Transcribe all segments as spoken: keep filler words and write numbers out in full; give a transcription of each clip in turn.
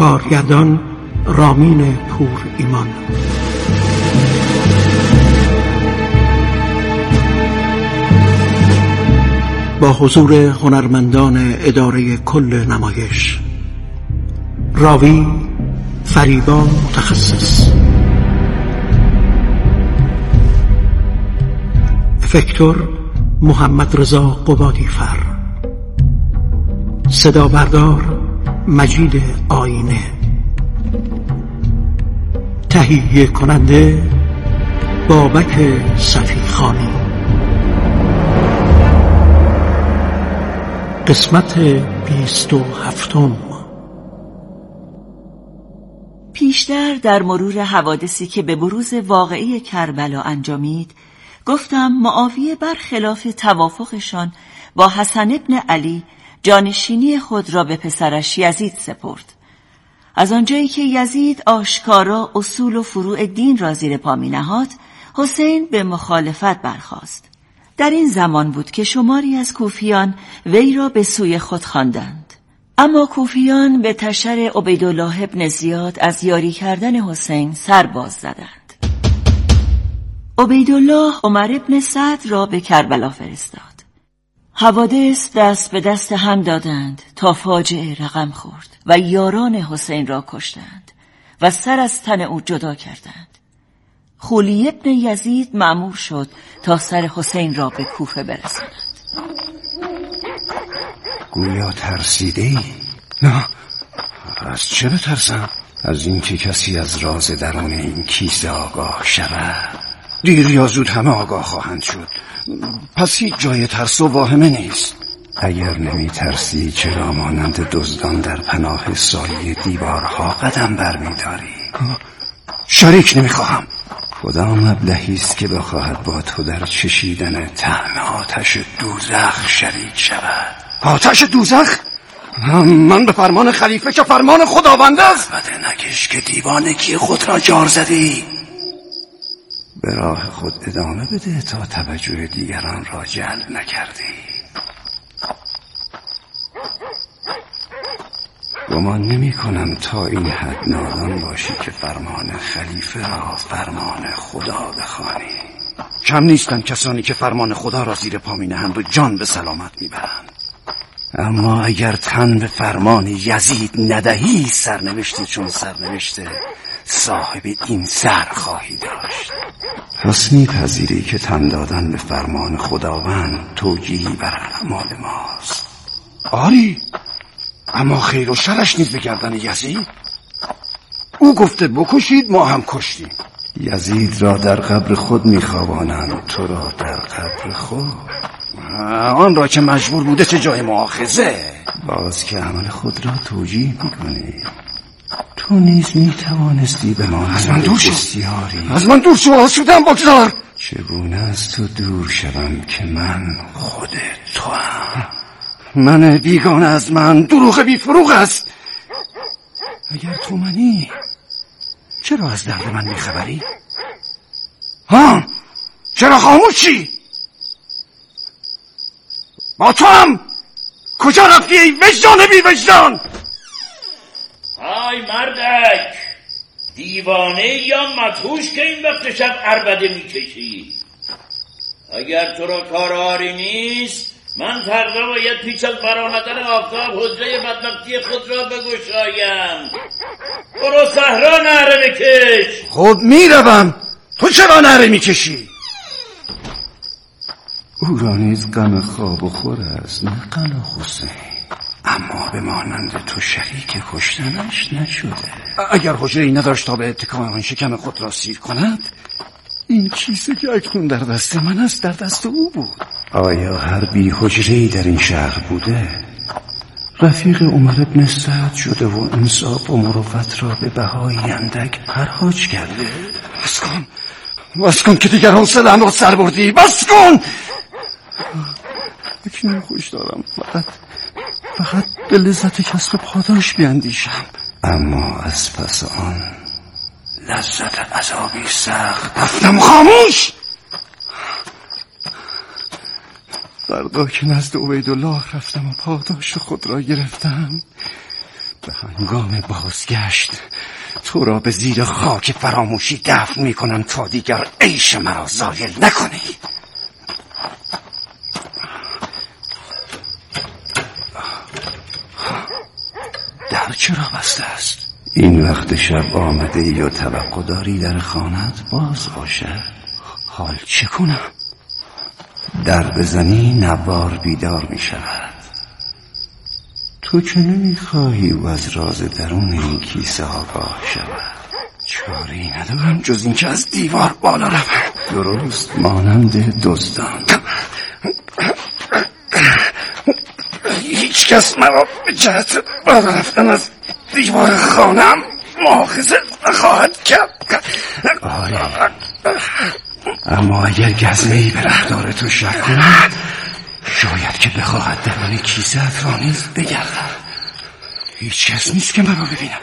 کارگردان رامین پور ایمان. با حضور هنرمندان اداره کل نمایش: راوی فریبا متخصص، افکتور محمد رضا قبادی فر، صدا بردار مجید آینه، تهیه کننده بابک صفیخانی. قسمت بیست و هفتم. پیشتر در مرور حوادثی که به بروز واقعی کربلا انجامید گفتم معاویه برخلاف توافقشان با حسن ابن علی جانشینی خود را به پسرش یزید سپرد. از آنجایی که یزید آشکارا اصول و فروع دین را زیر پا می نهاد، حسین به مخالفت برخاست. در این زمان بود که شماری از کوفیان وی را به سوی خود خواندند. اما کوفیان به تشر عبیدالله ابن زیاد از یاری کردن حسین سر باز زدند. عبیدالله عمر ابن سعد را به کربلا فرستاد. حوادث دست به دست هم دادند تا فاجعه رقم خورد و یاران حسین را کشتند و سر از تن او جدا کردند. خولی ابن یزید مأمور شد تا سر حسین را به کوفه برساند. گویا ترسیده ای؟ نه، از چه بترسم؟ از اینکه کسی از راز درون این کیسه آگاه شود. دیر یا زود همه آگاه خواهند شد، پس هیچ جای ترس و واهمه نیست. اگر نمی ترسی چرا مانند دزدان در پناه سایه دیوارها قدم بر می داری؟ شریک نمی خواهم. کدام ابلهی است که بخواهد با تو در چشیدن طعم آتش دوزخ شریک شود؟ آتش دوزخ؟ من به فرمان خلیفه که فرمان خداوند است. بده نکش که دیوانگی خود را جار زدی. به راه خود ادامه بده تا توجه دیگران را جلب نکردی. گمان نمی کنم تا این حد نادان باشی که فرمان خلیفه را فرمان خدا بخوانی. کم نیستن کسانی که فرمان خدا را زیر پا می نهند و جان به سلامت می برند. اما اگر تن به فرمان یزید ندهی، سرنوشتی چون سرنوشته صاحب این سر خواهی داشت. پس میپذیری که تن دادن به فرمان خداوند توجیهی بر اعمال ماست؟ آری، اما خیر و شرش نیز به گردن یزید. او گفته بکشید، ما هم کشتیم. یزید را در قبر خود میخوابانند، تو را در قبر خود. آن را که مجبور بوده چه جای مؤاخذه. باز که عمل خود را توجیه میکنی. تو نیز میتوانستی به ما از من دور شو. از من دور شو، آسودم بگذار. چگونه از تو دور شوم که من خود تو هم؟ من بیگانه از من دروغ بی فروغ است. اگر تو منی چرا از درد من میخبری؟ ها؟ چرا خاموشی؟ با تو هم کجا رفتی ای وجدان بی وجدان؟ های مردک، دیوانه یا مدهوش که این وقت شب عربده میکشی؟ اگر تو را کار آری نیست، من فردا باید پیش از برآمدن آفتاب حجره بدبختی خود را بگشایم. برو صحرا نعره بکش. خب میروم، تو چرا نعره میکشی؟ او را نیز غم خواب و خور است، نه غم حسین. اما به مانند تو شریک کشتنش نشده. اگر حجره ای نداشت تا به اتکای آن شکم خود را سیر کند، این کیسه که اکنون در دست من است در دست او بود. آیا هر بی حجره‌ای در این شهر بوده؟ رفیق عمر ابن سعد شده و انصاف و مروت را به بهای اندک خراج کرده. بس کن، بس کن که دیگر حوصله‌ام را سر بردی. بس کن. اکنون خوش دارم فقط فقط به لذت کسب پاداش بیندیشم. اما از پس آن لذت عذابی سخت. گفتم خاموش. فردا که نزد عبیدالله رفتم و پاداش خود را گرفتم، به هنگام بازگشت تو را به زیر خاک فراموشی دفن می کنم تا دیگر عیش مرا زایل نکنی. در چرا بسته است؟ این وقت شب آمده ای و توقع داری در خانت باز باشه؟ حال چه کنم؟ در بزنی نوار بیدار می شود. تو که نمی خواهی و از راز درون این کیسه آگاه شود. چاری ندارم جز این که از دیوار بالا روم، درست مانند دزدان. هیچ کس مرا به جهت بالا رفتن از دیوار خانم مؤاخذه نخواهد کرد. آره، اما اگر گزمه‌ای به رفتار تو شک کند، شاید که بخواهد درون کیسه‌ات را نیز بگردد. هیچ کس نیست که مرا ببیند.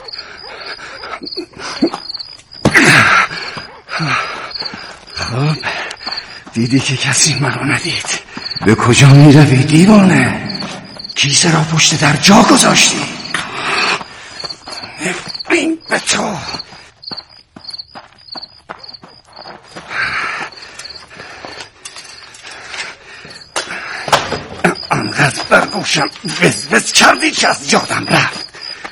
خب دیدی که کسی مرا ندید. به کجا می روی دیوانه؟ کیسه را پشت در جا گذاشتی. نفرین به تو. انقدر بر گوشم وز وز کردی که از یادم رفت.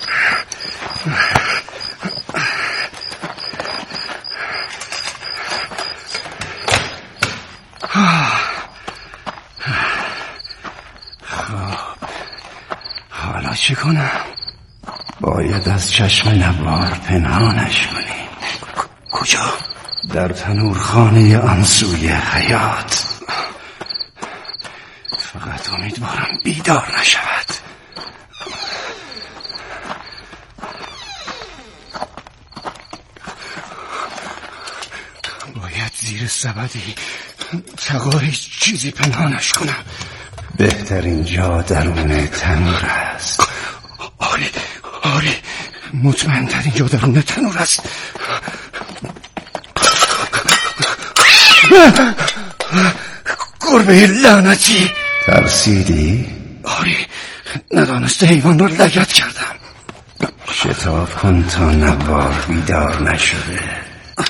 حالا چه کنم؟ باید از چشم نوار پنهانش کنیم. کجا؟ در تنورخانه آن سوی حیات. فقط امیدوارم بیدار نشود. باید زیر سبدی تغاری چیزی پنهانش کنم. بهترین جا درون تنور است. آره آره، مطمئن ترین جا درون تنور است. گربه لعنتی. ترسیدی؟ آره، ندانسته حیوان را لگد کردم. شتاب کن تا نوار بیدار نشده.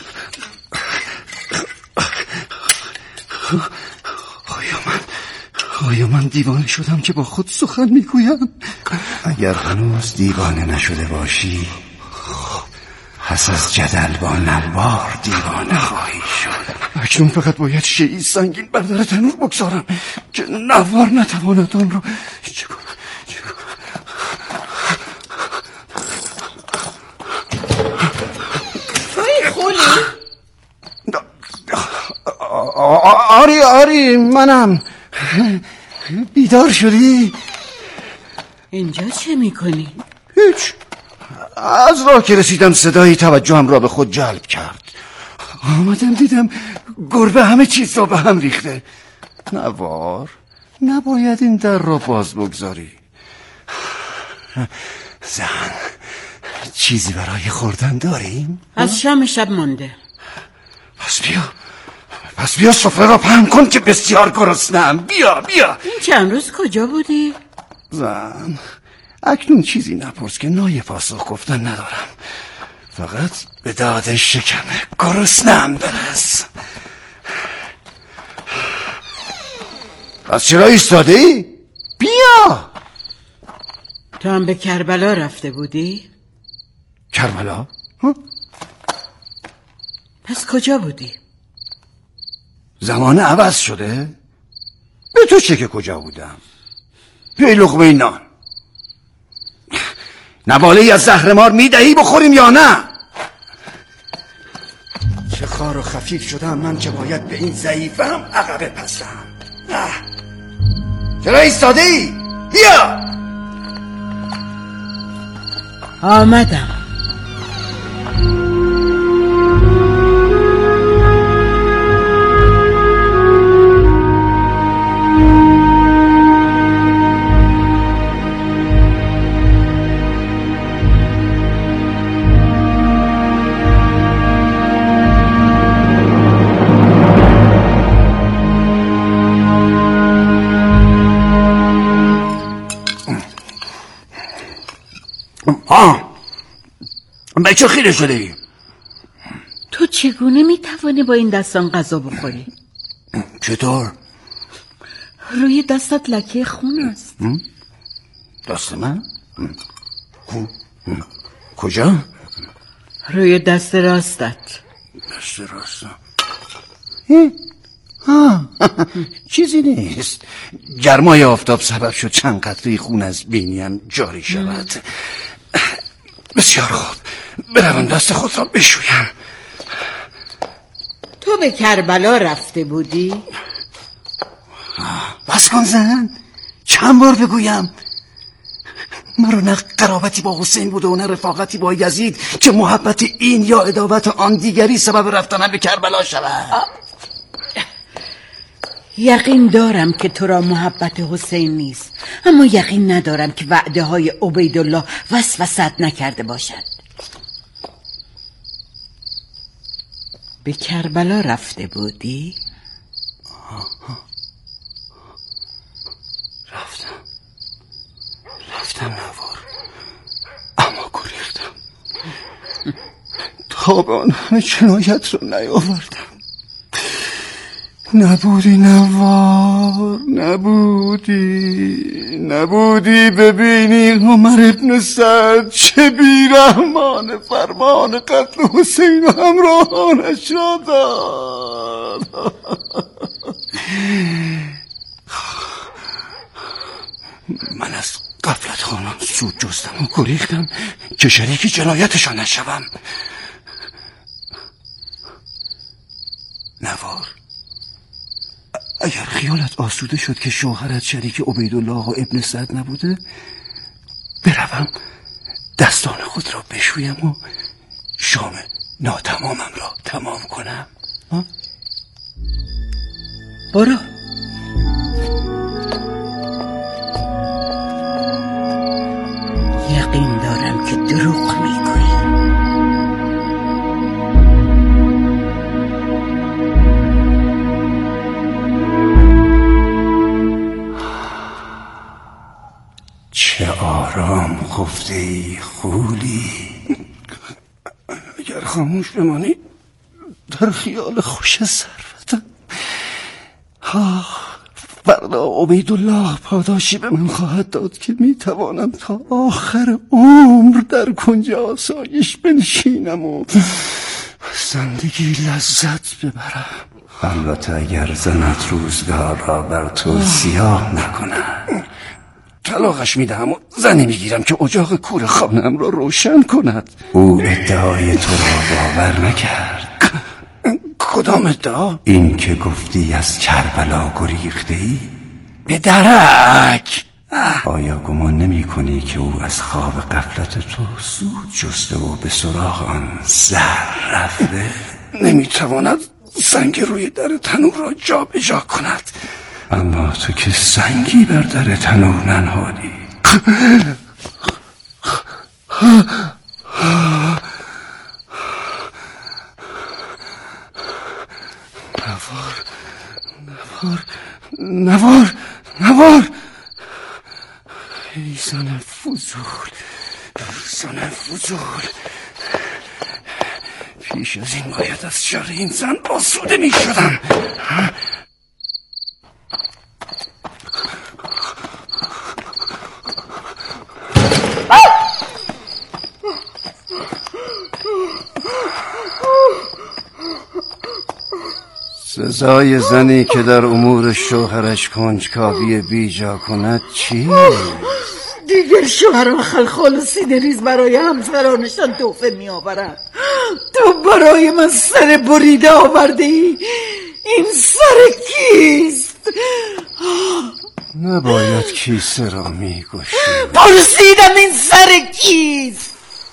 آیا من آیا من دیوانه شدم که با خود سخن میگویم؟ اگر هنوز دیوانه نشده باشی، پس از جدل با نوار دیوانه خواهی شد. اکنون فقط باید شیئی سنگین بر در تنور بگذارم که نوار نتواند آن را. چه کنم چه کنم؟ توی خولی؟ آری آری منم. بیدار شدی؟ اینجا چه میکنی؟ هیچ. از راه که رسیدم صدایی توجهم را به خود جلب کرد. آمدم دیدم گربه همه چیز را به هم ریخته. نوار، نباید این در را باز بگذاری. زن، چیزی برای خوردن داریم؟ از شام شب مانده. پس بیا پس بیا سفره را پهن کن که بسیار گرسنه‌ام. بیا بیا. این چند روز کجا بودی؟ زن، اکنون چیزی نپرس که نای پاسخ گفتن ندارم. فقط به داد شکم گرسنه‌ام برس. پس چرا ایستاده ای؟ بیا. تو هم به کربلا رفته بودی؟ کربلا؟ پس کجا بودی؟ زمان عوض شده؟ به تو چه که کجا بودم؟ یه لقمه نان. نواله از زهرمار میدهی بخوریم یا نه؟ چه خار و خفیف شدم من که باید به این ضعیفم عقب پسم. چرا ایستاده ای؟ بیا. آمدم. بچه خیره شده ای؟ تو چگونه میتوانی با این دستان غذا بخوری؟ چطور؟ روی دستت لکه خون است. دست من؟ کجا؟ روی دست راستت. دست راستم؟ چیزی نیست. گرمای آفتاب سبب شد چند قطره خون از بینیم جاری شود. بسیار خوب، بروم دست خود را بشویم. تو به کربلا رفته بودی؟ بس کن زن، چند بار بگویم؟ مرا نه قرابتی با حسین بوده و نه رفاقتی با یزید که محبت این یا عداوت آن دیگری سبب رفتنم به کربلا شود. یقین دارم که تو را محبت حسین نیست، اما یقین ندارم که وعده های عبیدالله وسوسه‌ات نکرده باشد. به کربلا رفته بودی؟ رفتم رفتم نوار، اما گریختم. تا به آن همه جنایت رو نیاوردم. نبودی نوار، نبودی نبودی ببینی عمر ابن سعد چه بیرحمانه فرمان قتل حسین و همراهانش را داد. من از غفلت خانم سود جستم و گریختم که شریک جنایتشان نشوم. نوار، اگر خیالت آسوده شد که شوهرت شریک عبیدالله و ابن سعد نبوده، بروم دستان خود را بشویم و شام ناتمامم را تمام کنم. ها؟ برو. یقین دارم که دروغ میگویی. چه آرام خفته ای خولی. اگر خاموش بمانی در خیال خوش ثروتم. فردا عبیدالله پاداشی به من خواهد داد که میتوانم تا آخر عمر در کنج آسایش بنشینم و زندگی لذت ببرم. البته اگر زنت روزگار را بر تو سیاه نکند. طلاقش میدهم و زنی میگیرم که اجاق کور خانم را روشن کند. او ادعای تو را باور نکرد. کدام ادعا؟ این که گفتی از کربلا گریخته ای؟ به درک. آیا گمان نمی کنی که او از خواب غفلت تو سود جسته و به سراغ آن زهر رفته؟ نمیتواند سنگ روی در تنور را جا به جا کند. اما تو که سنگی بر در تنور ننهادی. نوار نوار نوار نوار ای زن فضول، زن فضول. پیش از این باید از شر این زن آسوده می شدم. سزای زنی که در امور شوهرش کنجکاوی بیجا کند چی؟ دیگر شوهر و خلخال و سینه ریز برای همسرانشان تحفه می آورند. تو برای من سر بریده آورده ای. این سر کیست؟ نباید کیسه را می گوشی. پرسیدم این سر کیست؟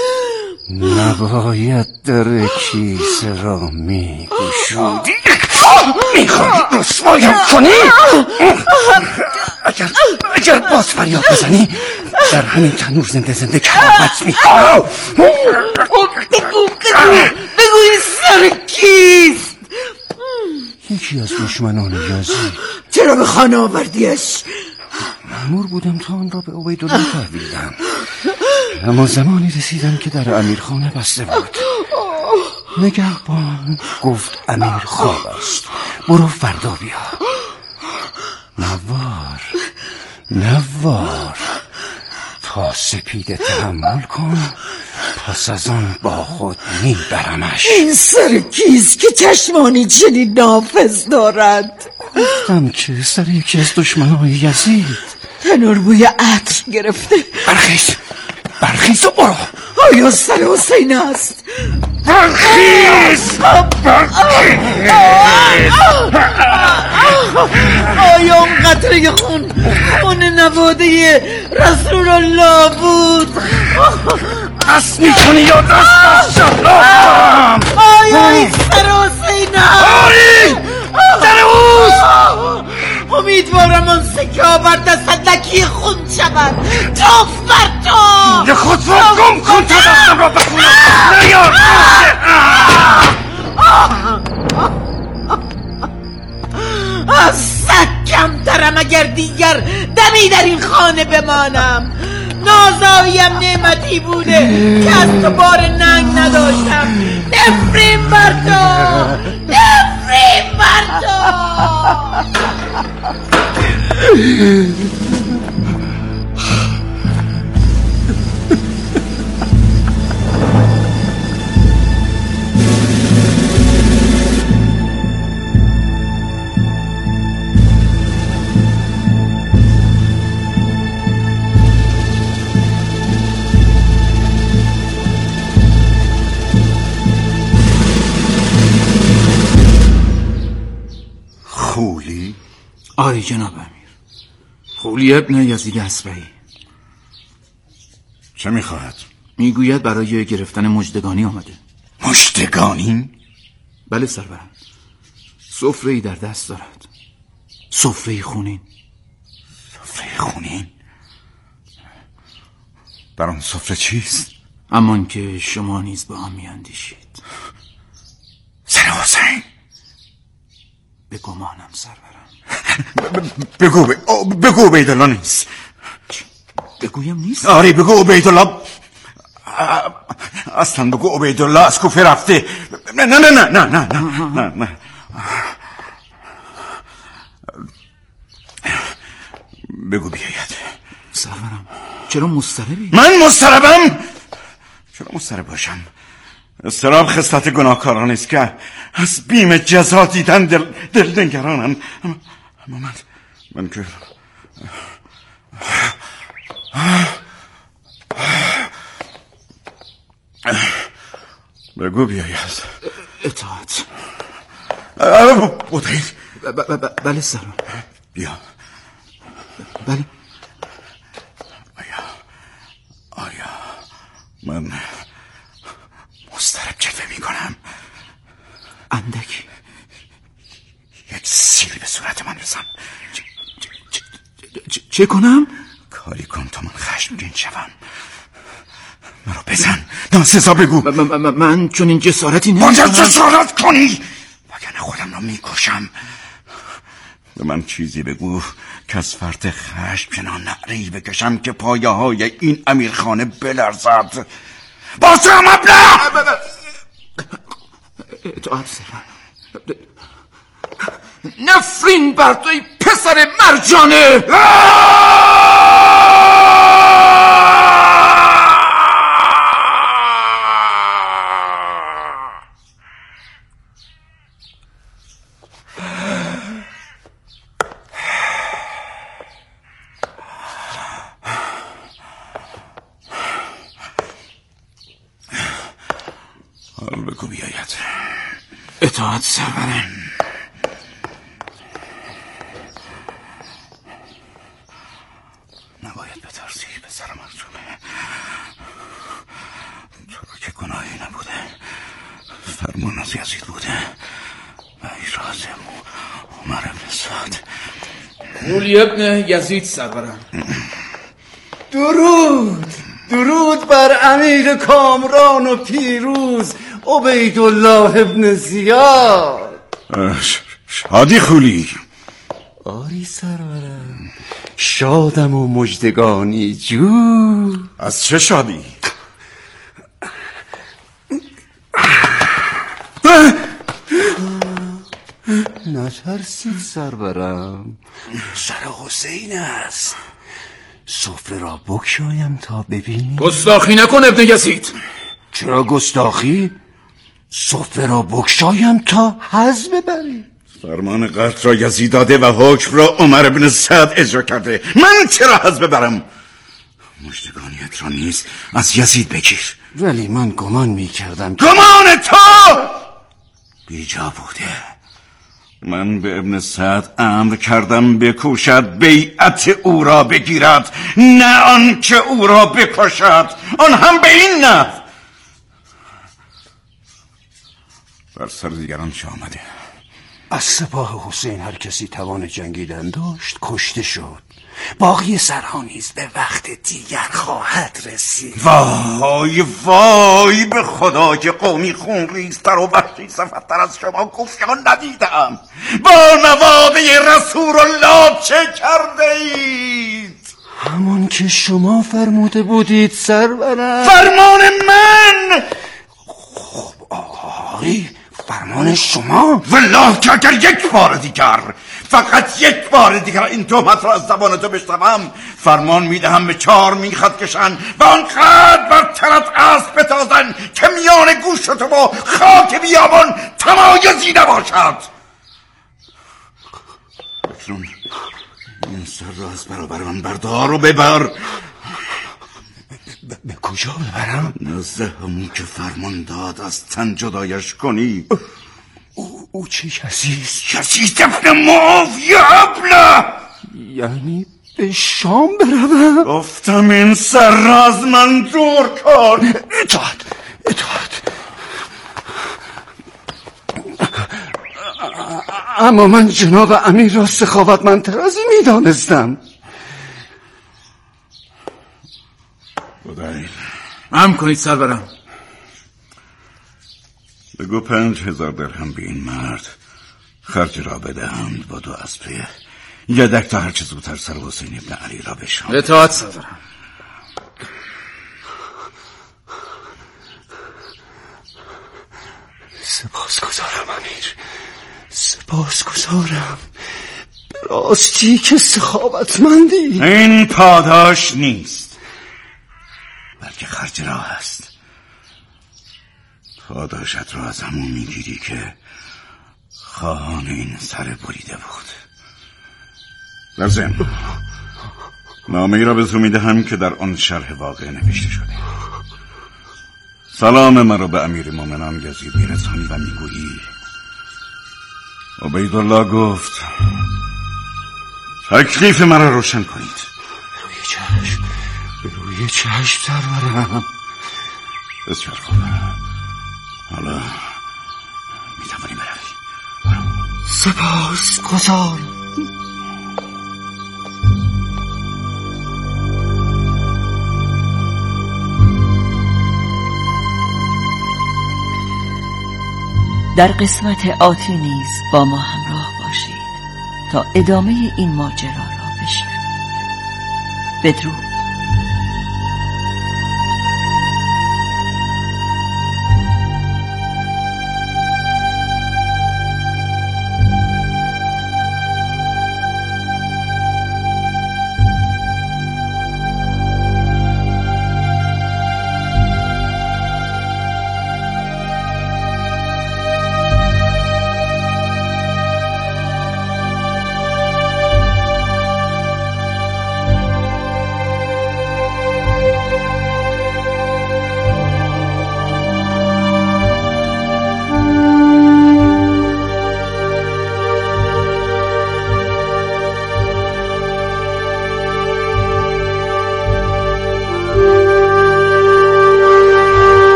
نباید در کیسه را می گوشودی. میخوایی رسوایم کنی؟ اگر اگر باز فریاد بزنی در همین تنور زنده زنده کرامت میکنم. بگو این سر کیست؟ یکی از دشمنان یزید. چرا به خانه آوردیش؟ مأمور بودم تا آن را به عبیدالله تحویل دهم. اما زمانی رسیدم که در امیرخانه بسته بود. نگهبان گفت امیر خواب است، برو فردا بیا. نوار نوار تا سپیده تحمل کن، پس از آن با خود میبرمش. این سر کیست که چشمانی چنین نافذ دارد؟ گفتم که سر یکی از دشمنای یزید. تنور بوی عطر گرفته. برخیز برخیز و برو. آیا سر حسین است؟ برخیز برخیز. آیا اون قطره خون خون نواده رسول الله بود؟ دست میکنی یا دست از شهرام؟ آیا این سر حسین است؟ آری سر اوز. امیدوارم آن سکه آور دستت لکی خون شود. توف بر تو. یه خود را گم کن تا دستم را بخونم. نیار از سگ کمترم اگر دیگر دمی در این خانه بمانم. نازاییم نعمتی بوده که از تو بار ننگ نداشتم. نفرین بر تو، نفرین بر تو. خولی؟ آری جناب امیر، خولی ابن یزید اسبعی. چه میخواهد؟ میگوید برای گرفتن مژدگانی آمده. مژدگانی؟ بله سرورم، سفره‌ای در دست دارد، سفره خونین. سفره خونین؟ بر آن سفره چیست؟ امان که شما نیز به آن میاندیشید. سر حسین؟ به گمانم سرورم. بگو ب... بگو عبیدالله نیست. بگویم نیست؟ آری بگو عبیدالله. اصلا بگو عبیدالله از کوفه رفته. نه نه نه نه نه نه نه نه. بگو بیاید. سرورم چرا مضطربی؟ من مضطربم؟ چرا مضطرب باشم؟ اضطراب خصلت گناهکاران است که از بیم جزا دیدن دل دل نگرانم. اما من من که بگو بیاید. اطاعت. بودید؟ بله سرم. بیا. بله. آیا آیا من مضطرب جلوه می کنم؟ اندکی. یک سیلی به صورت من بزن. چه, چه, چه, چه کنم؟ کاری کن تا من خشمگین شوم. مرا بزن، ناسزا بگو. من چون این جسارتی نمی کنم. باید جسارت کنی وگرنه خودم را می کشم. به من چیزی بگو که از فرط خشم چنان نعره‌ای بکشم که پایه های این امیرخانه بلرزد. باسم ابله. اطاعت سرم. نفرین بر توی پسر مرجانه. حال بگو بیاید. اطاعت سرورم. نباید بترسی پسر مرجانه. تو را که گناهی نبوده، فرمان از یزید بوده و ایراز عمر ابن سعد. خولی ابن یزید سرورم. درود درود بر امیر کامران و پیروز عبیدالله ابن زیاد. شادی خولی. آری سرورم، شادم و مژدگانی جو. از چه شادی؟ نترسید سرورم، سر حسین است. سفره را بگشایم تا ببینی. گستاخی نکن ابن یزید. چرا گستاخی؟ سفره را بگشایم تا حظ ببری. فرمان قتل را یزید داده و حکم را عمر بن سعد اجرا کرده. من چرا حظ ببرم؟ مژدگانیت را نیز از یزید بگیر. ولی من گمان می کردم که گمان تو بیجا بوده. من به ابن سعد امر کردم بکوشد بیعت او را بگیرد، نه آن که او را بکشد، آن هم به این نحو. بر سر دیگران چه آمده؟ از سپاه حسین هر کسی توان جنگیدن داشت کشته شد. باقی سرها نیز به وقت دیگر خواهد رسید. وای وای به خدا که قومی خونریزتر و وحشی صفتر از شما کوفیان ندیدم. با نواده رسول الله چه کرده اید؟ همون که شما فرموده بودید سرورم. فرمان من؟ خب آری فرمان شما؟ والله که اگر یک بار دیگر، فقط یک بار دیگر این تهمت را از زبان تو بشنوم، فرمان میدهم به چهار میخت کشن و آنقدر بر ترت اسب بتازن که میان گوش تو و خاک بیابان تمایزی نباشد. اکنون این سر را از برابر من بردار و ببر. به کجا ببرم؟ نزد همون که فرمان داد از تن جدایش کنی. او, او چه کسیست؟ کسیست ابن معاویه ابله. یعنی به شام بروم؟ گفتم این سر را از من دور کن. اطاعت اطاعت. اما من جناب امیر را سخاوتمندتر از این میدانستم. خدای هم کنید سرورم. بگو پنج هزار درهم به این مرد خرج را بدهند با دو اسبه یدک تا هرچه زودتر سر حسین ابن علی را بشام. اطاعت سرورم. سپاس گذارم امیر، سپاس گذارم. راستی که سخاوتمندی. این پاداش نیست بلکه خرج راه است. پاداشت را از همون میگیری که خواهان این سر بریده بود. در ضمن نامه‌ای را به تو میدهم که در آن شرح واقع نوشته شده. سلام مرا به امیر مومنان یزید میرسانی و میگویی عبیدالله گفت تکلیف مرا روشن کنید. روی چشم روی چشم سرورم. بسیار خوب، حالا میتوانی بروی. سپاس گذارم. در قسمت آتی نیز با ما همراه باشید تا ادامه این ماجرا را بشنوید. بدرود.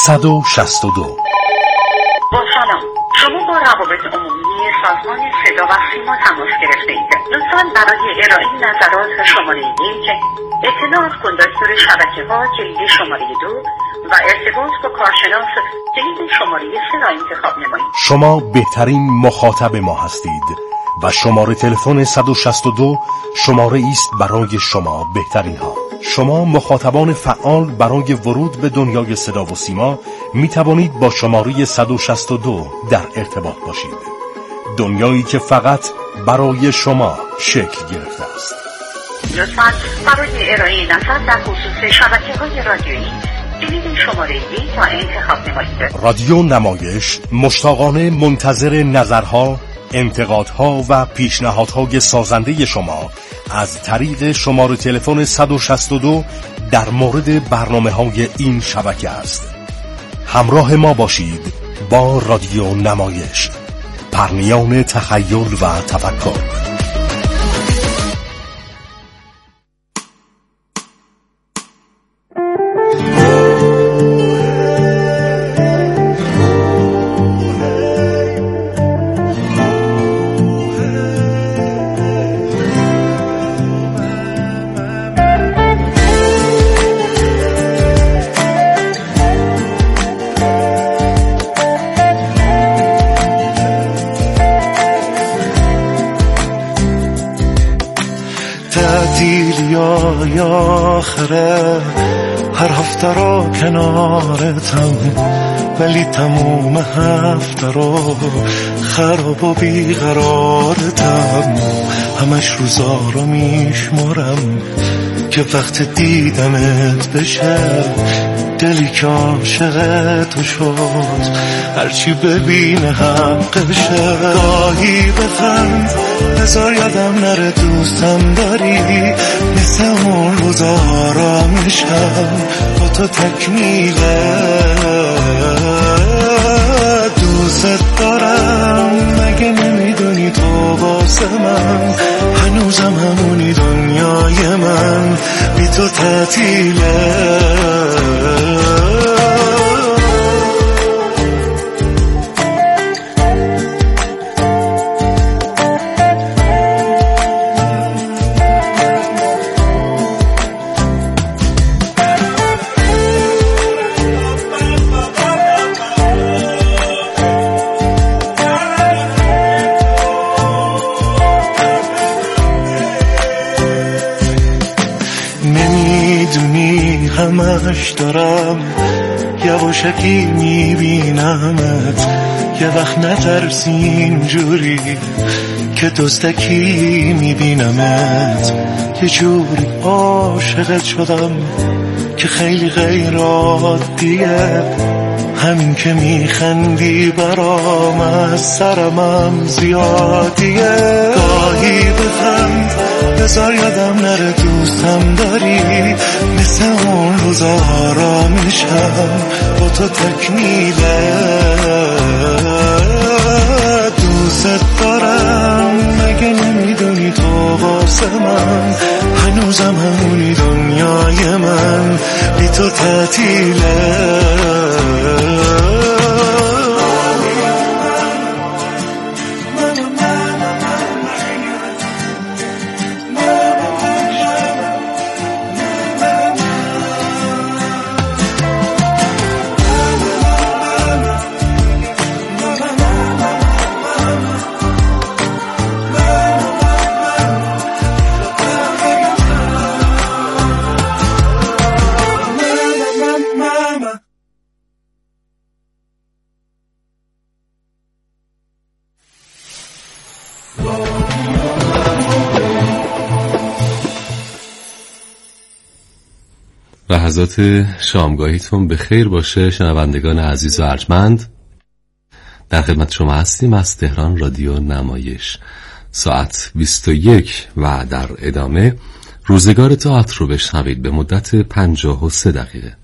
صد و شصت و دو. با سلام، شما با روابط عمومی سازمان صدا و سیما تماس گرفته اید. لطفاً برای ارائه نظرات شماره یک، اطلاع از کندکتور شبکه‌ها کلید شماره دو و ارتباط با کارشناس کلید شماره سه را انتخاب نمایید. شما بهترین مخاطب ما هستید و شماره تلفن صد و شصت و دو شماره است برای شما بهترین ها. شما مخاطبان فعال برای ورود به دنیای صدا و سیما می توانید با شماره صد و شصت و دو در ارتباط باشید. دنیایی که فقط برای شما شکل گرفته است. لطفاً برای ارائه نظر در خصوص شبکه‌های رادیویی کلید شماره یک را انتخاب نمایید. رادیو نمایش مشتاقانه منتظر نظرها، انتقادها و پیشنهادهای سازنده شما از طریق شماره تلفن صد و شصت و دو در مورد برنامه‌های این شبکه است. همراه ما باشید با رادیو نمایش، پرنیان تخیل و تفکر. آخره هر هفته رو کنارتم، ولی تموم هفته رو خراب و بیقرارتم. همش روزا رو میشمارم که وقت دیدمت بشه، دلی که عاشق تو شد هرچی ببینه حقشه. گاهی بخند بذار یادم نره دوستم داری، مثل اون روزا آرامشم با تو تکمیله. دوست دارم مگه نمیدونی تو واسه من هنوزم همونی دنیای من، بی تو تعطیله. همش دارم یواشکی میبینمت، یه وقت نترسی اینجوری که دزدکی میبینمت. یه جوری عاشقت شدم که خیلی غیر عادیه، همین که میخندی برام از سرمم زیادیه. گاهی بخند بذار یادم نره دوستم داری، مثل اون روزا آرامشم با تو تکمیله. دوست دارم مگه نمیدونی تو واسه من هنوزم همونی دنیای من، بی تو تعطیله. لحظات شامگاهیتون به خیر باشه شنوندگان عزیز و ارجمند. در خدمت شما هستیم از تهران رادیو نمایش، ساعت بیست و یک و در ادامه روزگار تئاتر رو بشنوید به مدت پنجاه و سه دقیقه.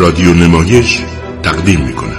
رادیو نمایش تقدیم می‌کند.